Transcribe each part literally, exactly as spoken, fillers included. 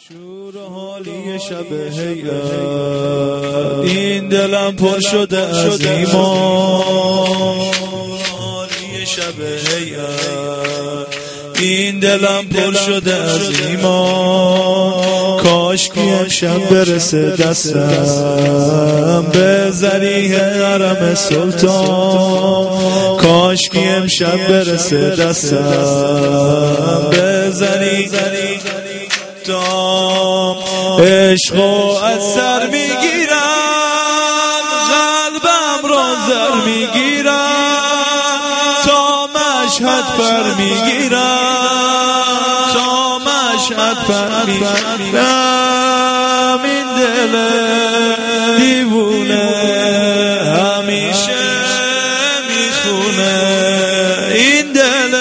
شور حالی شب هیئت، این دلم پر شده از ایمان. حالی شب هیئت، این دلم پر شده از ایمان. کاش که امشب برسه دستم به ذریح حرم سلطان. کاش که امشب برسه دستم به ذریح دام. عشقو از سر میگیرم، قلبم را زر میگیرم، تا مشهد پر میگیرم، تا مشهد پر میگیرم. این دل دیوونه همیشه میخونه، این دل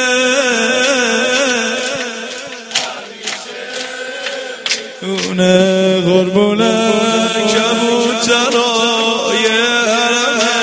اونه قربونه کبوترای حرمه.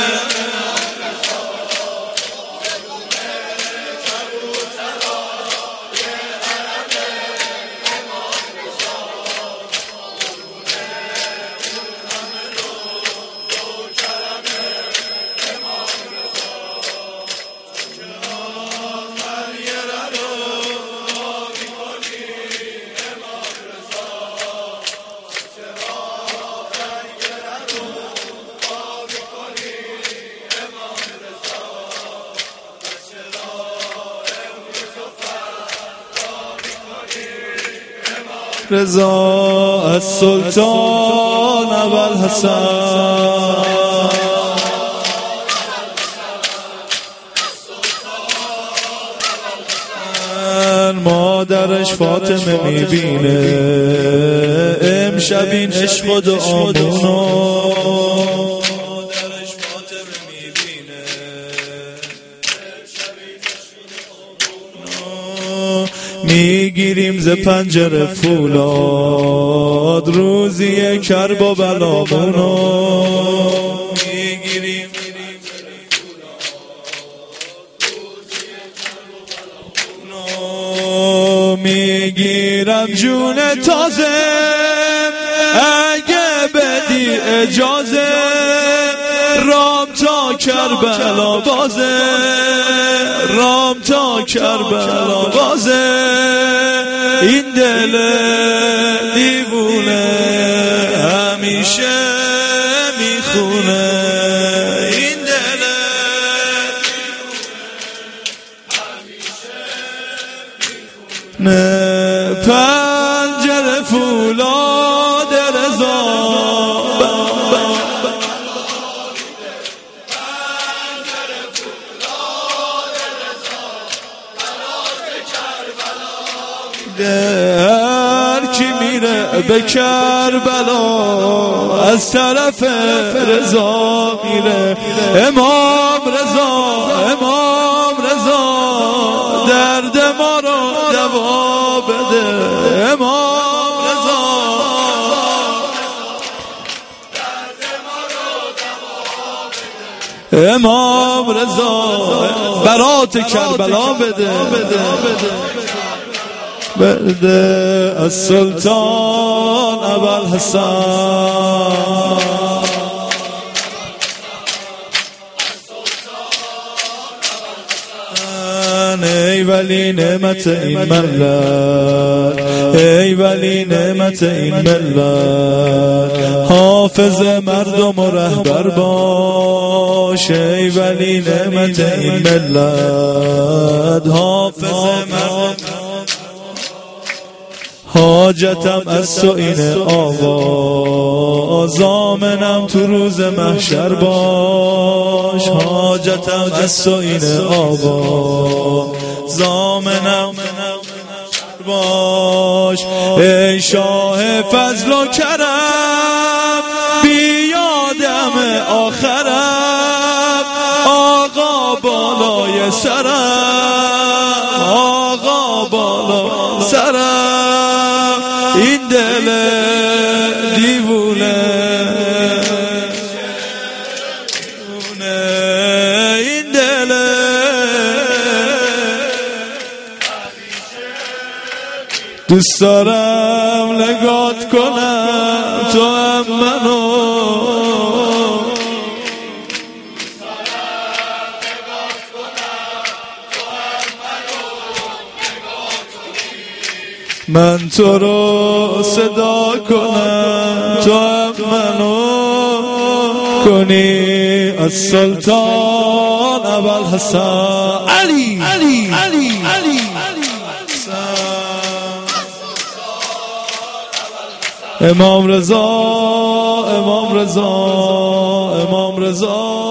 رضا از سلطان ابوالحسن، مادرش فاطمه میبینه امشب این عشق و دعامونو. میگیریم ز پنجره فولاد روزی کرب و بلامونو. میگیریم میگیرم جون تازه اگه بدی اجازه، رام تا کربلا بازه، رام تا کربلا بازه. این دل دیوونه همیشه میخونه، این دل نه پنجره فولاد رضا. هر کی میره به کربلا از طرف رضا میره. امام رضا، امام رضا درد ما رو دوا بده. امام رضا درد ما رو دوا بده. امام رضا برات کربلا بده، بده بده از سلطان ابوالحسن. ای ولی نعمت این ملت، ای ولی نعمت این ملت، حافظ مردم و رهبر باش. ای ولی نعمت این ملت، حافظ مردم. حاجتم از تو اینه آقا، ضامنم تو روز محشر باش. حاجتم از تو اینه آقا، ضامنم باش. ای شاه فضل و کرم بیادم آخرم، آقا بالای سرم، آقا بالای سرم. این دل دیوونه این دل دوست دارم نگات کنم تو هم منو، من تو رو صدا کنم تو هم منو کنی. از سلطان ابوالحسن علی علی علی علی امام رضا امام رضا امام رضا